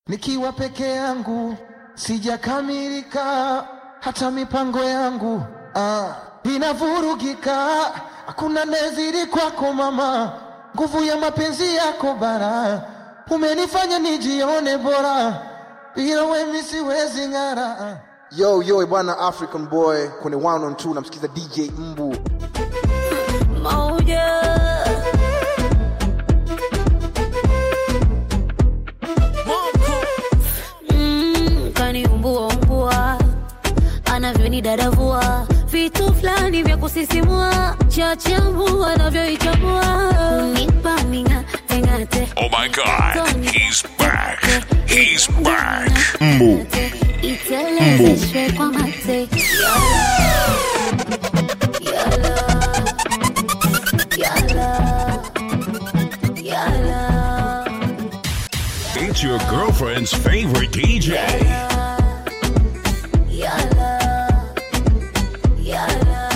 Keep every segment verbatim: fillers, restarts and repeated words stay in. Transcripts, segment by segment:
Nikiwa peke yangu sijakamilika, hata mipango yangu ah, inavurugika. Hakuna nezidi kwako mama, nguvu ya mapenzi yako bara, umenifanya nijione bora, bila wewe siwezi ngara. Yo yo bwana African boy kwenye one on two namsikiza D J Mbu. Moja mm, kani umbua umbua anavyoni dadavua vitu flani vya kusisimua, chachambua anavyoichambua, unipa minga tengate. Oh my God, he's back, he's back. Mbu Itelezeshwe kwa mate. Yala Yala Yala. It's your girlfriend's favorite D J. Yala Yala.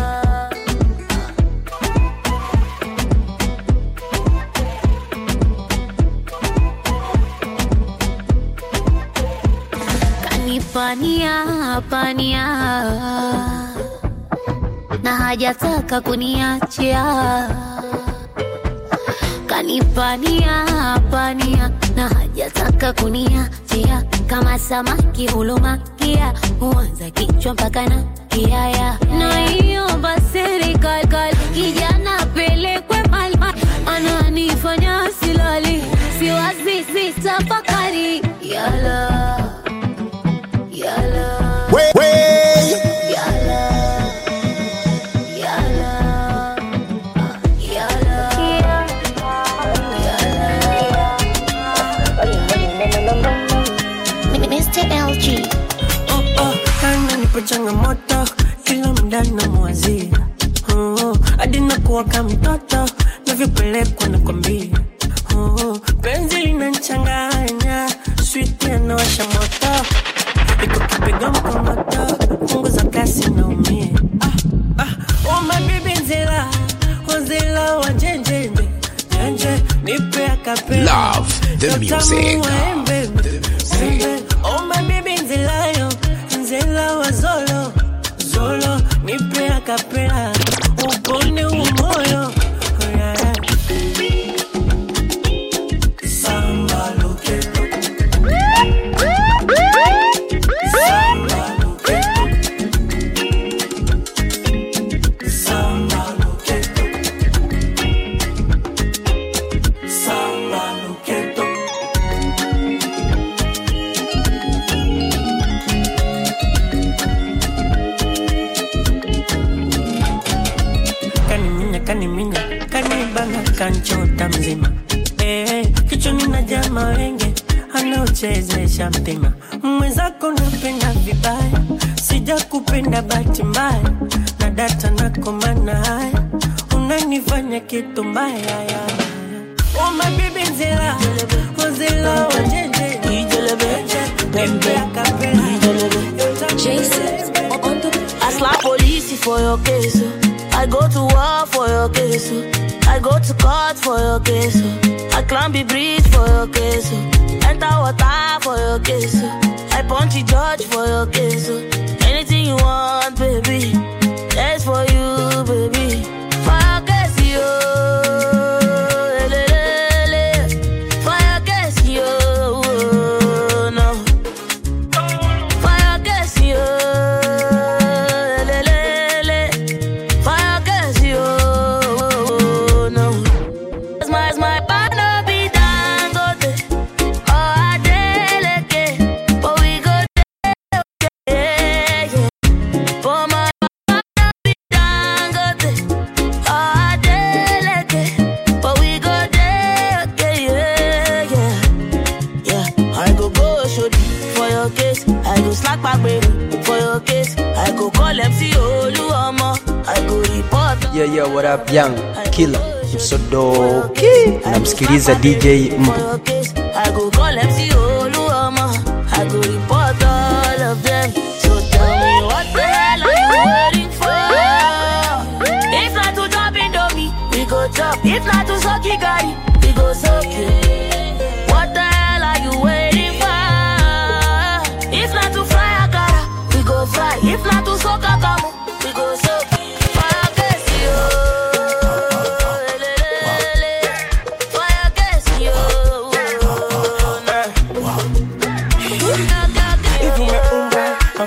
Kanipania pania na hajataka kuniachia, kanipania pania na hajataka kuniachia, kama samaki hulumakia, huanza kichwa mpaka na kiaya. Na hiyo basiri kalkal kijana pelekwe malma, ananifanya silali, siwazi sitafakari. Yala Yala Way, way. Yala Yala Yala Yala. Mister L G. Oh oh, kana nipo changamoto, kila muda namwazia. Oh, hadi nakuwa kama mtoto, navyopelekwa nakwambia. Oh, penzi linanichanganya, sweet yanawasha moto. Iko kipiga mkongoto, punguza kasi naumia. Ah, ah, oh my baby nzela, nzela wa jenje, jenje, nipe akapela. Love the music. The music. Oh my baby nzela yo, nzela wa zolo, zolo, nipe akapela. Upone umoyo, oh yeah. Samba loketo. Kaniminya, kanibana, kanchota mzima. Eh, kichoni na jama wenge, anauchezesha mpima. Mwenzako napenda vibaya, sija kupenda bahati mbaya. Na data na komana haya, unanifanya kitu mbaya ya. Oh my baby nzela, nzela wa jenje, nipe akapela. Jason, I slap police for your case. I go to war for your case. I go to court for your case. I climb the bridge for your case. Enter water for your case. I punch the judge for your case. Anything you want, baby, that's for you, baby. For your case, yo. For your case, yo. No. For your case, yo. Yeah, yeah, what up, young killer, Msodoki. Namsikiliza D J Mbu. I go call M C Oluoma, I go report all of them. So tell me what the hell are you waiting for? If not to drop Indomie, we go chop. If not to suck Gary, we go suck it. What the hell are you waiting for?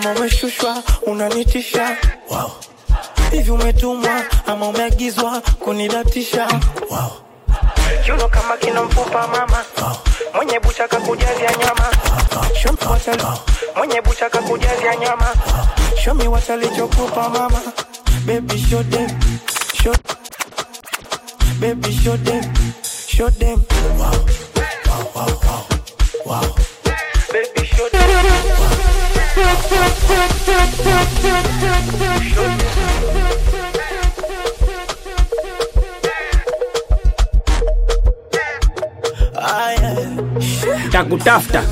kama umeshushwa unanitisha. Wow. Hivi umetumwa ama umeagizwa kunidatisha. Wow. Chuno kama kina mfupa mama. Wow. Mwenye bucha kakujazia nyama. Wow. Show me what I Mwenye bucha kakujazia nyama. Wow. Show me what alichokupa mama. Baby show them. Show Baby show them. Show them. Wow. Wow wow wow. Wow. Baby show them. Show them. Takutafuta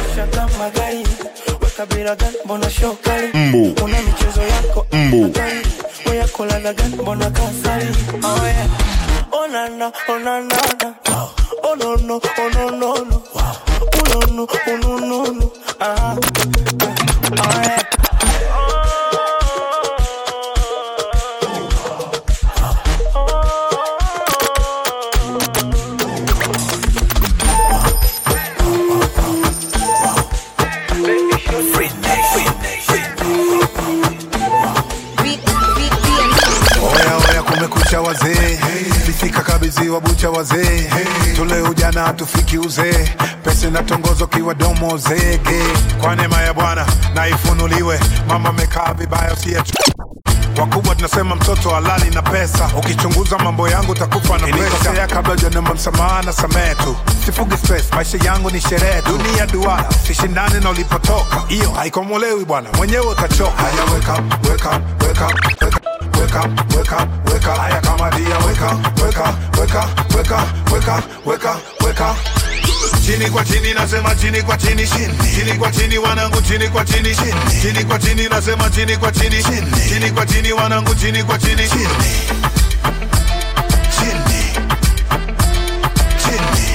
Mbu una michezo yako Mbu wewe kola na gani mbona kasari. Oh yeah. Oh na na oh na na na. Oh no no oh no no no. Oh no no oh no no no. Ah. Oh yeah. Wazee fika kabizi wa bucha wazee tule ujana tufiki uzee pesa na tongozo kiwa domo zege kwa neema ya Bwana na ifunuliwe mama mekaa vibaya usiyetu wakubwa tunasema mtoto halali na pesa ukichunguza mambo yangu utakufa na pesa ya kabla janema msamaha na samehe tu sifugi stress maisha yangu ni sherehe dunia duara sishindane na ulipotoka hiyo haikomolewi bwana mwenyewe utachoka. Haya wake up wake up wake up wake up Wake up, wake up, wake up. Haya kama dia, wake up, wake up, wake up, wake up, wake up, wake up, wake up. Chini kwa chini nasema chini kwa chini chini. Chini kwa chini wanangu chini kwa chini chini. Chini kwa chini nasema chini kwa chini chini. Chini kwa chini wanangu chini kwa chini chini. Chini. Chini.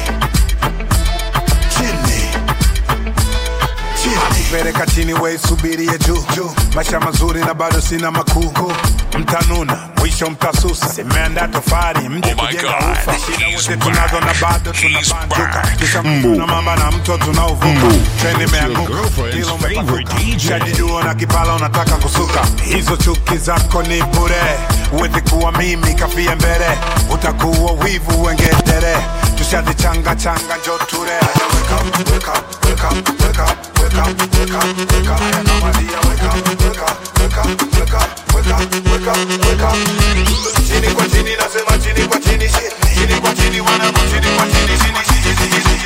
Chini. Chini. Pereka chini we subirie juu. Maisha mazuri na bado sina makuu. Mtanuna, mwisho mtasusa. Semeanda tofari, mje kujenga ufa. Shida wote tunazo na bado tunabanduka. Kisha mtuna mamba na mto tunauvuka. Treni meanguka, hilo mepafuka. Shajijua na kipala unataka kusuka. Hizo chuki zako ni bure. Uwezi kuwa mimi kafie mbele. Utakuwa wivu wengedere. Tushadi changa changa njoture. Wake up, wake up, wake up, wake up, wake up, wake up, wake up. Haya kama dia, wake up, wake up, wake up, wake up, wake up, wake up, wake up. Chini kwa chini nasema chini kwa chini chini. Chini kwa chini wanangu chini kwa chini chini chini chini chini.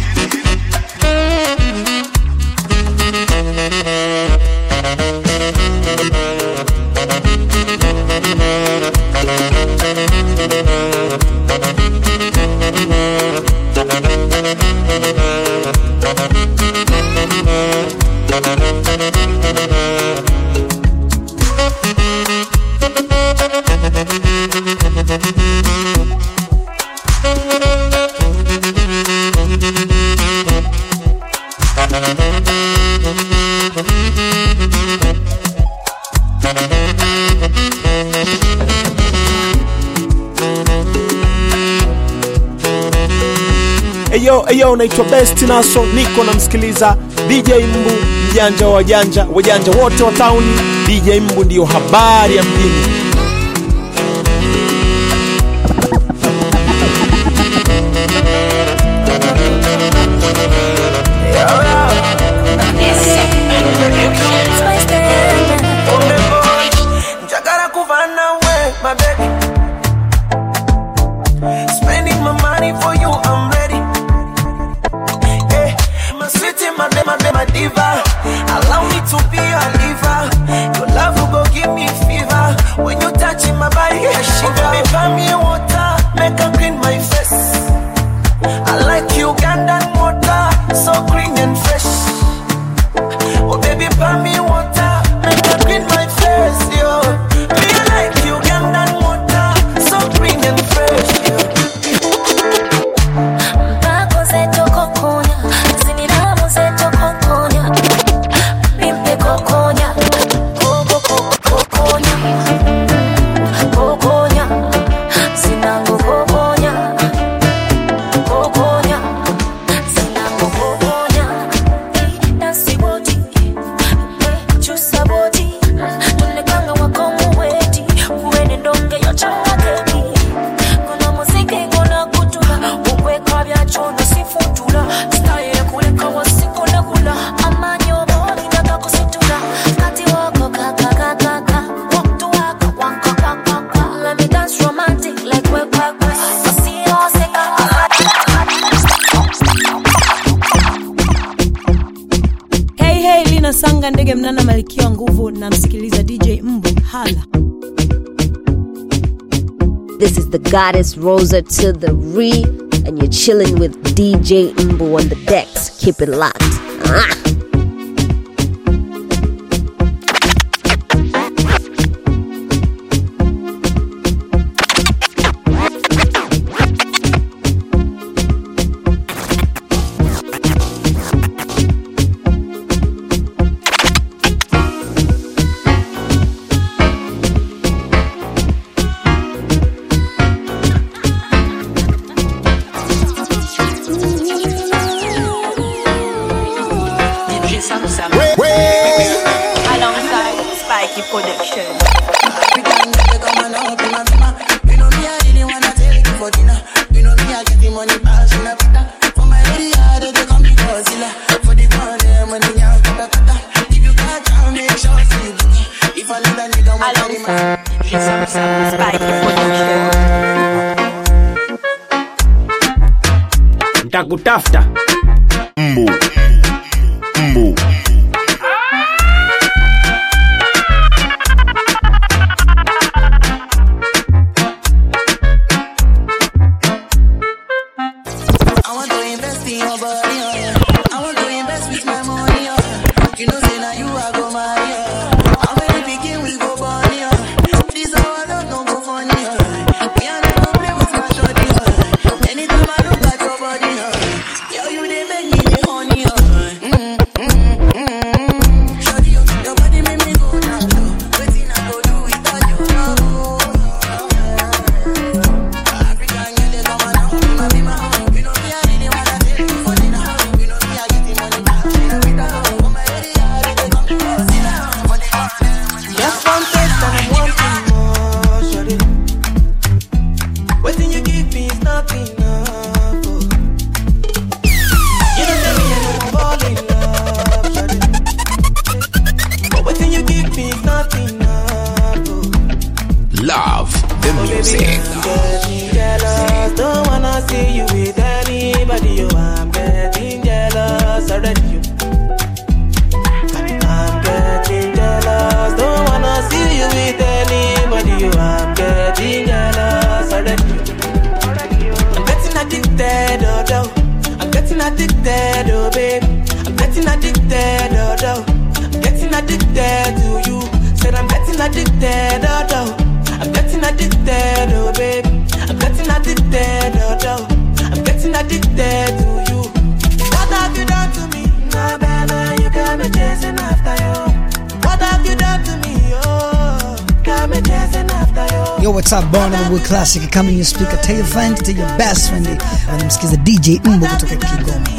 Eyo, eyo, naitwa Best Naso, niko na msikiliza D J Mbu, mjanja wa wajanja, wajanja wote wa tauni. D J Mbu ndiyo habari ya mjini. Allow me to be your liver. Your love will go give me fever. When you touch my body, I shiver. Baby, buy me water, make her clean my face. I like Ugandan water, so clean and fresh. Oh baby, buy me water, make her clean my face, yo. Me like Ugandan water, so clean and fresh, yo. Mpako zeto kokonya, ziniramu zeto kokonya. Mwana Sanga Ndege Mnana Malkia wa Nguvu na msikiliza D J Mbu. Hala. This is the goddess Rosa to the re, and you're chilling with D J Mbu on the decks. Keep it locked. Ah. Nitakutafuta Mbu Mbu Yo, what's up, Barnum Classic coming your speaker. Tell your friend, tell your best friend. And msikiza D J Mbu kutoka Kigoma.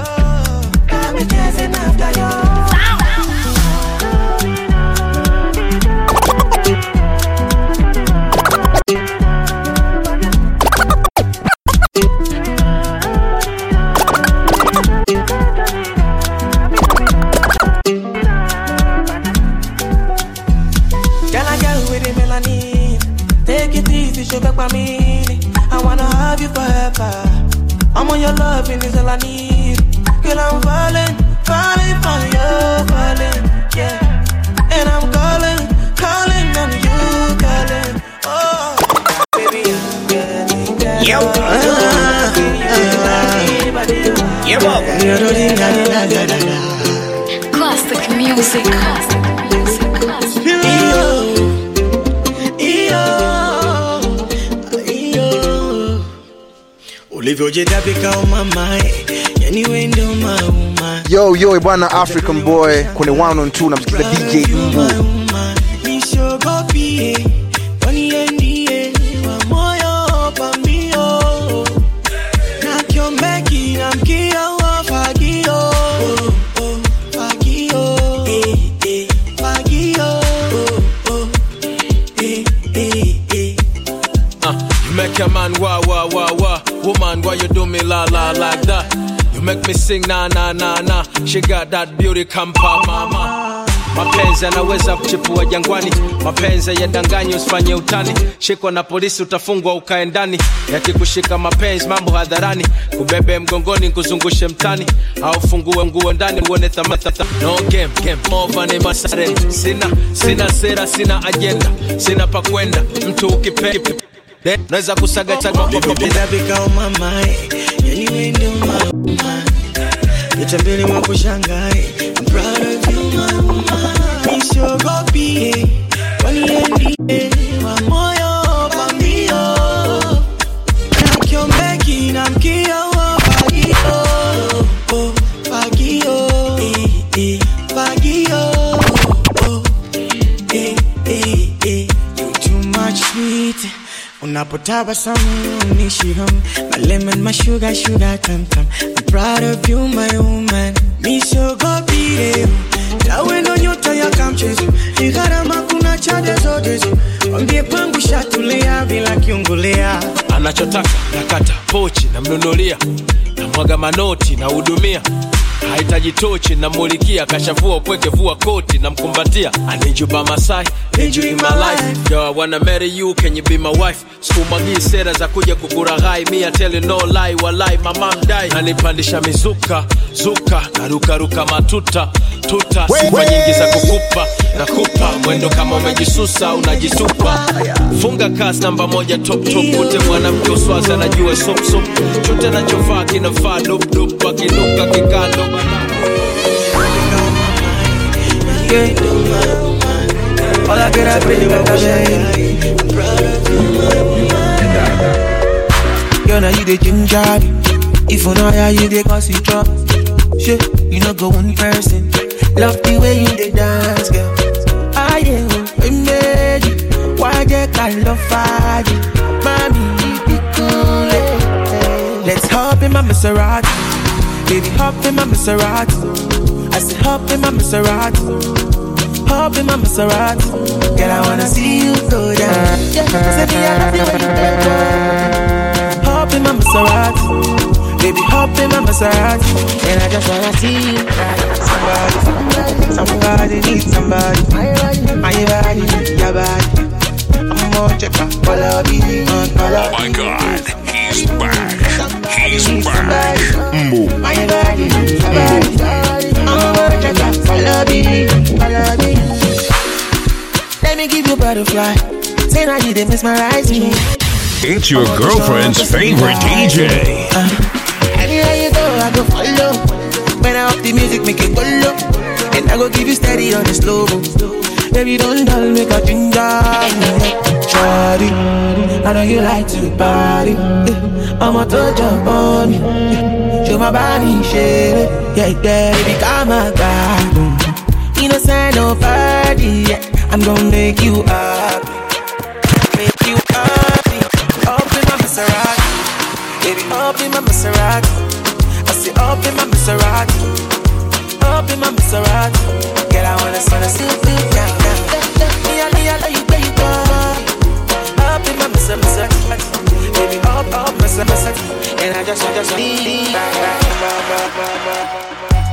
I wanna have you forever. I'm on your loving is all I need. Girl, I'm falling, falling for you, falling, yeah. And I'm calling, calling on you, calling. Oh, baby, I'm getting down. Yo, uh, uh, classic music, classic music, classic music. Yo, yo, bwana African boy kwenye one on two na msikiza D J Mbu. Make a man wah wah wah wah. Woman, why you do me la la like that? You make me sing na na na na. She got that beauty kampa mama. Mapenzi yanaweza kuchipua jangwani, mapenzi yadanganya usifanye utani. Shikwa na polisi utafungwa ukae ndani, yakikushika mapenzi mambo hadharani. Kubebe mgongoni kuzungushe mtani, au fungue nguo ndani uone thamani. No game, game over ni masare. Sina, sina sera, sina agenda, sina pa kwenda. Mtu ukipe naweza kusaga chagua kwa popo. Nitapika umama, yani wewe ndio mama. Nitambele mwako shangai, I'm proud of you mama. Nishogopi, waniendie wa moyo pambio. Nakiombeki na mkio fagio, oh fagio, eh eh fagio, oh eh eh eh. You too much sweet. Unapotabasamu unishiham, my lemon, my sugar, sugar tam tam. I'm proud of you, my woman. Nishogopi, nawe ndo nyota ya kamchezo. Ni gharama kuna chade zote zo. Wambie pangu shatulia bila kiungulea. Anachotaka nakata pochi na mnunulia, na mwaga manoti na hudumia. Haitaji tochi na mulikia, kashavua upweke vua koti na mkumbatia. I need you by my side, need you in my life. Yo, I wanna marry you, can you be my wife? Sikumagi sera za kuja kukuraghai, me I tell you no lie, walai mama mdai. Nanipandisha mizuka, zuka, naruka ruka matuta, tuta. Sifa nyingi za kukupa, nakupa. Mwendo kama umejisusa, unajitupa. Funga kasi namba moja top top. Kute mwanamke uswazi anajua sop sop. Chote nachofaa kinafaa dup dup. Wakinuka kikando. Yeah. All I get up in your body. I'm proud of you, mama. Girl, now you the ginger. If you know how you the cause you drop. Shit, you know go one person. Love the way you the dance, girl. I am a made. Why they call love fire? Mommy, be cool. Let's hop in my Maserati. Baby, hop in my Maserati. I said hop in my Maserati. Hop in my Maserati. Girl, I wanna see you go down. Yeah, say me I love you when you go. Hop in my Maserati. Baby, hop in my Maserati. And I just wanna see you ride. Somebody, somebody needs somebody. My body, your body. I'm more checker, follow me. Oh my God, he's back. He's back. Mbu. My body, your body. I'm more checker, follow me. Follow me. Let me give you butterfly. Say now you did mesmerize me. It's your girlfriend's favorite D J. Uh, anywhere you go, I go follow. When I up the music, make it go low. And I go give you steady on the slow. Baby, don't dull, make a ginger. Shawty, I know you like to party. I'ma touch up on me. Show my body, shake it. Yeah, yeah, baby, come on, God. You know, say nobody. Yeah. I'm gonna make you up. Make you happy. Up in my Maserati. Baby, up in my Maserati. I say up in my Maserati. Up in my Maserati. Girl, I wanna wanna see you down, down. Me, I, me, I love you where you go. Up in my Maserati. Baby, up, up, Maserati. And I just, I just need that.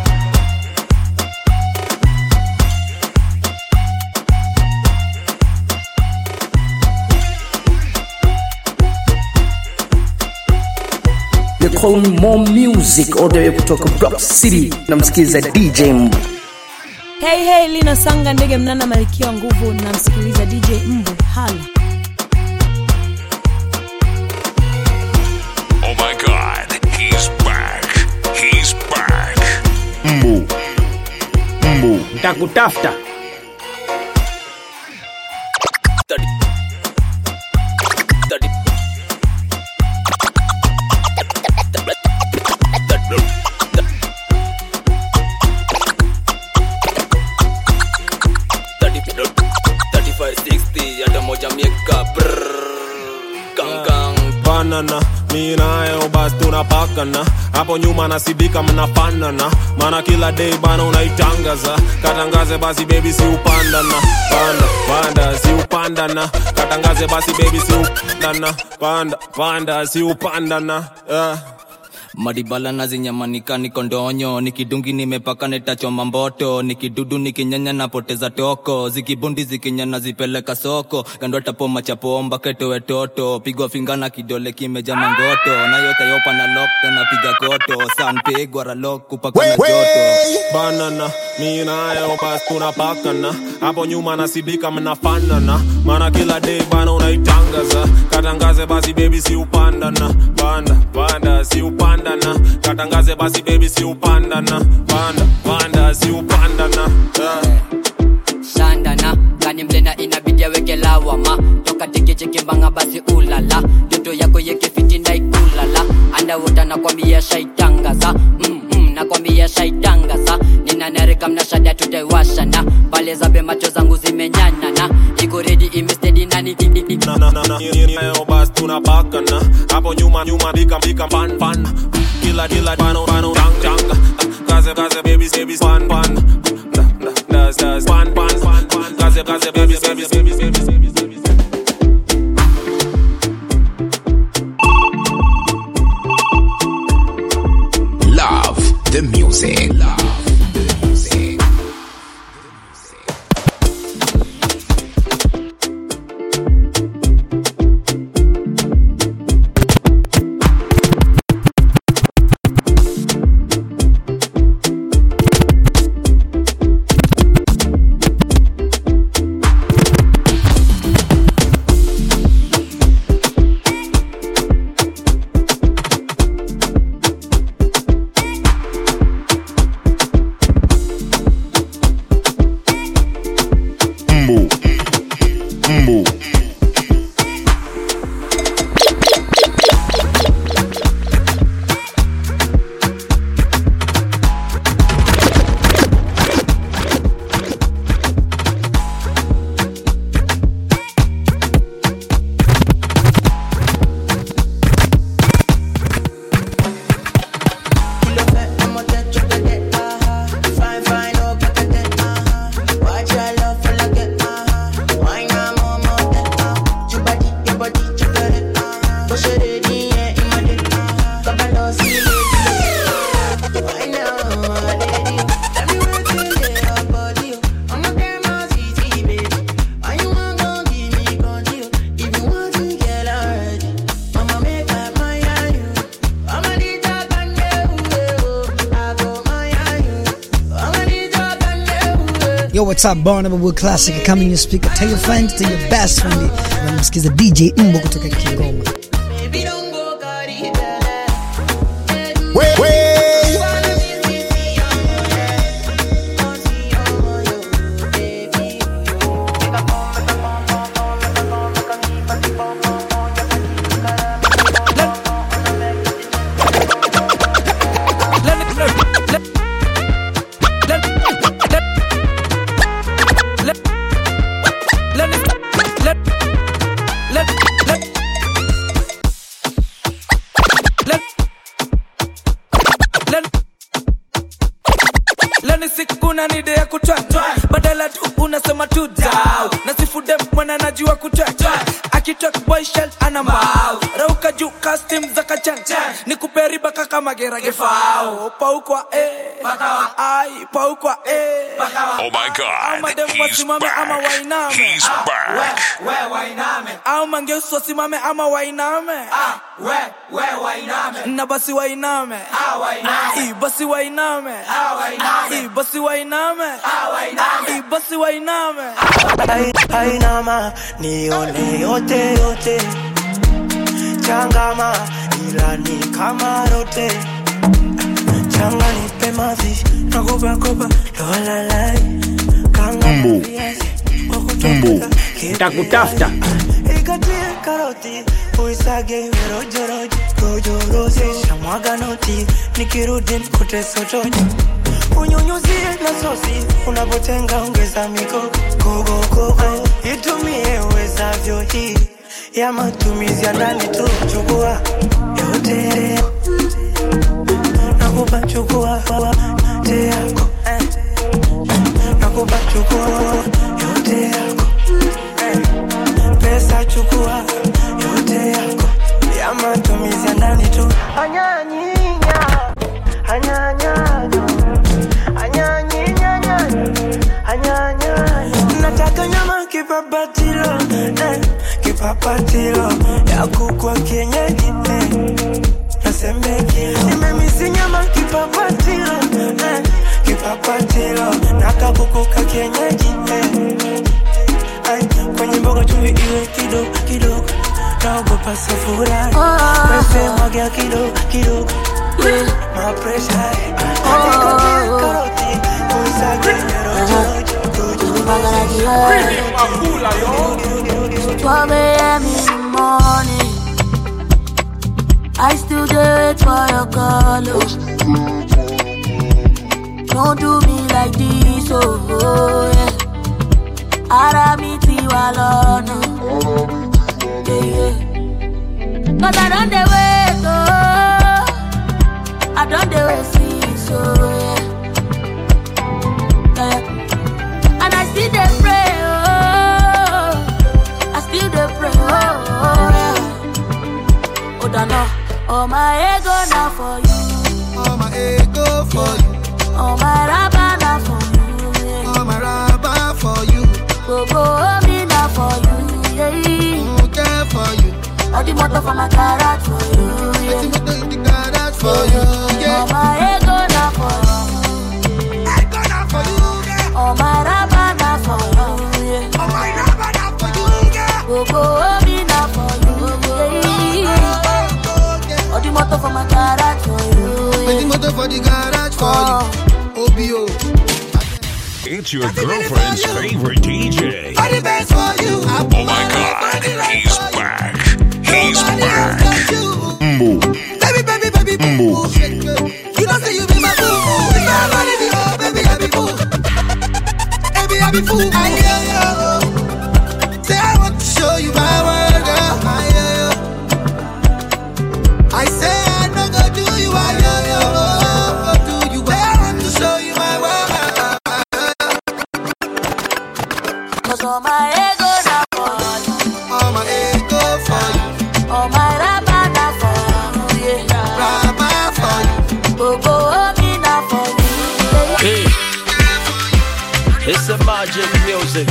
They call me more music all the way kutoka Block City. Namsikiliza D J Mbu. Hey hey, Lina Sanga ndege mnana malikia nguvu. Namsikiliza D J Mbu. Hala. Oh my God, he's back. He's back. Mbu. Mbu. Nitakutafuta. Banana, mi nae basi tunapakana. Hapo nyuma nasidika mnafanana. Mana kila day bana unaitangaza. Katangaze basi baby si upandana. Panda, panda si upandana. Katangaze basi baby si upandana. Panda, panda si upandana. Yeah. Madibala na zinyamanika niko ndonyo, nikidungi nimepaka netachoma mboto, nikidudu nikinyanya napoteza toko, zikibundi zikinyana zipeleka soko, kando tapo machapomba ketowe toto, pigwa fingana kidole kimeja mangoto, na yote yopa na lock tena piga koto, san pigwa ralock kupaka na joto. Banana, mi na yo bas tunapakana, hapo nyuma nasibika mnafanana, mana kila day bana unaitangaza, katangaze basi baby si upandana, panda, panda si upandana, katangaze basi baby si upandana, panda, panda si upandana, yeah. Shandana, kani mlena inabidi aweke lawama, toka tiki chiki mbanga basi ulala, joto yako yeke fiti na ikulala, andawuta na kwambia shaitangaza, mm mm na kwambia shaitangaza, nina nereka mnashada tutaiwashana, pale zabe macho zangu zimenyana na, iko ready imestedi nani didi na na na na, yo bas tunapakana, hapo nyuma nyuma bika bika pan pan, kila kila pano pano tang tang, kaze kaze baby baby pan pan. Does does pan pan pan kaze kaze baby baby baby baby baby. Love the music. Love the music. Yo, what's up, Barnabas with Classic coming your speaker. Tell your friends, tell your best friend. Unamsikiza D J Mbo kutoka Kigoma. Wait, wait. Badala tu unasema tu down, nasifude mwana najua kutweka, akitok boy shell anambao, rauka juu custom za kachanja, nikuperi baka kama gerage fao, paukwa eh, bakawa ai, paukwa eh, bakawa. Oh my God, he's back, ama wainame. he's ah, back. We, we wainame. Au mangeuso simame ama wainame. Ah, we, we wainame. Na basi wainame. Ah, wainame. I basi wainame. Ah, wainame. I basi wainame. Ah, wainame. I basi wainame. Hainama, nione yote yote, changama ila ni kama rote, changa nipe mavi, nagoba goba, lola lai, kanga Mbu, mbu, takutafta. Ikatie karoti, uisage rojo rojo, rojo rojo, shamwaga noti, nikirudi kute sotoji. Unyunyuzie na sosi, unapotenga ongeza miko, gogo gogo, itumie uwezavyo hii, ya matumizi ya ndani tu, chukua yote, nakupa chukua yote yako, nakupa chukua yote yako, pesa chukua yote yako, ya matumizi ya ndani tu, anyanyinyi. kipapatilo, eh, kipapatilo ya kuku kienyeji, eh, nasembe kilo. Nimemisi nyama kipapatilo, eh, kipapatilo na kakuku kienyeji, eh, ay, kwenye mboga chumvi iwe kidogo kidogo, naogopa safura, wewe mwagia kidogo kidogo, my pressure, oh, karoti, usage twelve a.m. in the morning, I still do it for your call. Don't do me like this, oh, oh yeah. Aramiti walona, yeah, yeah. Cause I don't do it, oh, I don't do it, see, so yeah. Yeah. And I still dey pray, oh, I still dey pray, oh, oh yeah. Oh, don't know, oh my ego now for you, oh my ego for you, oh my rabba now for you, yeah. oh my rabba for you, go go me now for you, yeah. Okay for you, all the motor for my garage for you, yeah. all the motor in the garage for you, yeah. Oh my ego now for you, ego now for you. Oh my rabana for you, yeah. Oh my rabana for you, yeah. Go go me now for you, yeah. Oh the motor for my garage for you, yeah. The motor for the garage for oh. you, O B O. It's your girlfriend's favorite D J. All the best for you. Oh my God, he's back. He's back. Mbo. Baby, baby, baby, Mbo. You don't say you be my boo. If I money be oh, baby, I be boo. Baby, I be fool. I hear you. Say I want to show you my world, girl. I hear you. I say I don't go do you. I hear you. Go do you. I want to show you my world. Cause all my ego now for you, all my ego for you, all my rabba now for you, yeah. Rabba for you, go go me now for you, yeah. Hey. It's a magic music.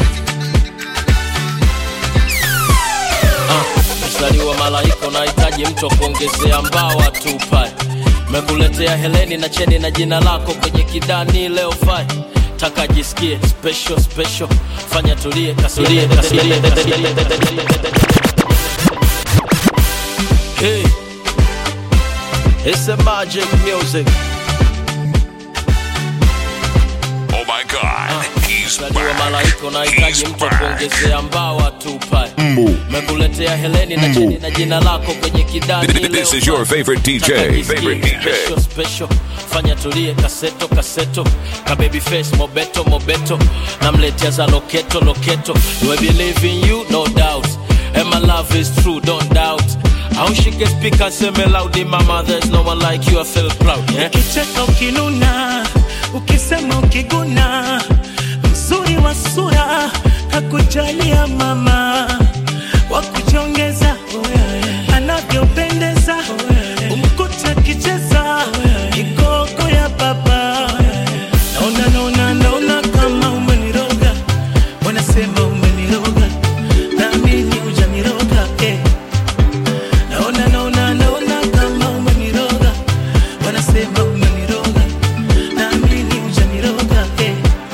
Ah, mstari wa malaika unahitaji mtu kuongezea mbawa tupai. Mekuletea Heleni na cheni na jina lako kwenye kidani leo fai. Taka jisikie special special. Fanya tulie kasulie kasulie. Hey. It's a magic music. Oh my God, he's back. Malaika unahitaji mtu kuongezea mbawa tupai. Mekuletea Heleni na cheni na jina lako kwenye kidani leo. This is your favorite D J. Favorite D J. Special special. Fanya tulie kaseto kaseto. Ka baby face mobeto mobeto. Namletea za loketo loketo. Do I believe in you? No doubt. And my love is true, don't doubt. How she can speak and say me loudly, mama, there's no one like you, I feel proud, yeah? Ukicheka ukinuna, ukisema ukiguna, mzuri wa sura, kakujalia mama, wakujongeza, anavyopendeza, umkuta kicheza, kigogo ya baba. Naona, naona, naona kama umeniroga, wanasema umeniroga, naamini hujaniroga, eh. Naona, naona, naona kama umeniroga, wanasema umeniroga, naamini hujaniroga, eh.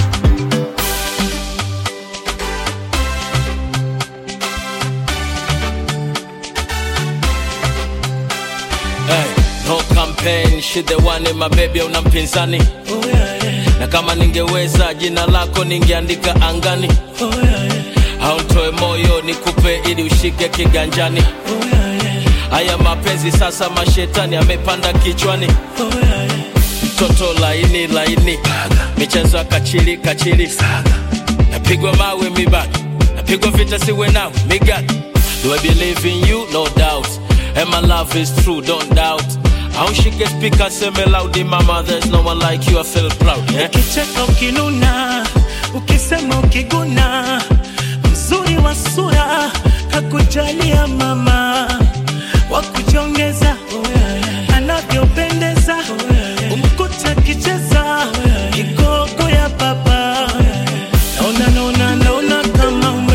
Hey, no campaign, she the one in my baby una mpinzani. Oh yeah, yeah. Na kama ningeweza jina lako ningeandika angani. Oh yeah, yeah. Hauntoe moyo nikupe ili ushike kiganjani. Oh yeah, yeah. Haya mapenzi sasa mashetani amepanda kichwani. Oh yeah, yeah. Mtoto laini laini, michezo ya kachili kachili. Napigwa mawe mibaki, napigwa vita siwe nawe migani. Do I believe in you? No doubt. And my love is true, don't doubt. How she can speak and say me loudly, mama, there's no one like you, I feel proud, yeah? Ukicheka ukinuna, ukisema ukiguna, mzuri wa sura, kakujalia mama, wakujongeza, anavyopendeza, umkuta kicheza, kigogo ya baba. Naona, naona, naona kama ume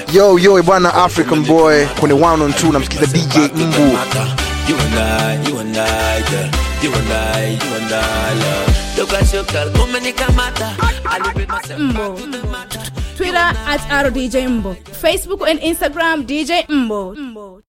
Yo yo bwana African boy kwenye one on two namsikiza D J Mbu. You and I, you and I, girl. You and I, you and I, love. Look at your girl, come and kamata. I live with myself. Mbo. Twitter at R D J Mbo. Facebook and Instagram D J Mbo. Mbo.